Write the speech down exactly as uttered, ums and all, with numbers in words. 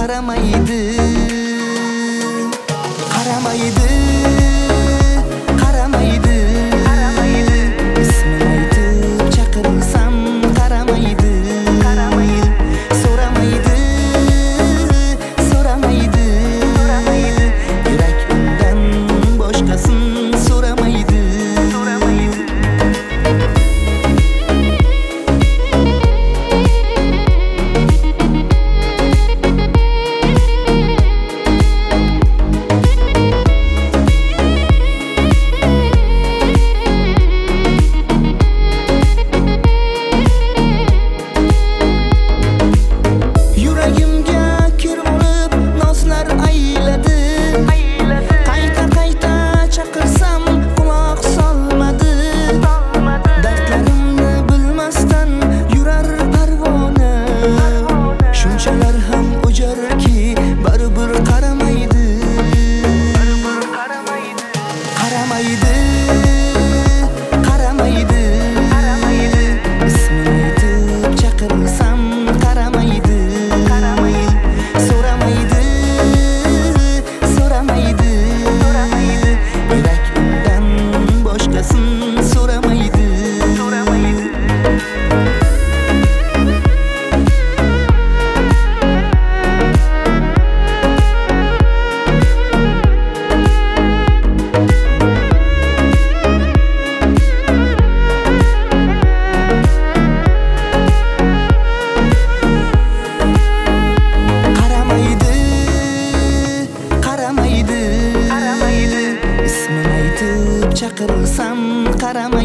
qaramaydi, qaramaydi, qaramaydi, qaramaydi. İsmini aytib chaqirsam qaramaydi, qaramaydi. So'ramaydi, so'ramaydi, so'ramaydi. Yurak undan boshqasin so'ramaydi, so'ramaydi. Qaramaydi, qaramaydi, qaramaydi. İsmini aytib chaqirsam qaramaydi, qaramaydi. So'ramaydi, so'ramaydi, so'ramaydi. Yurak undan boshqasin so'ramaydi, so'ramaydi. Qaramaydi, qaramaydi. İsmini aytib chaqirsam qaramaydi.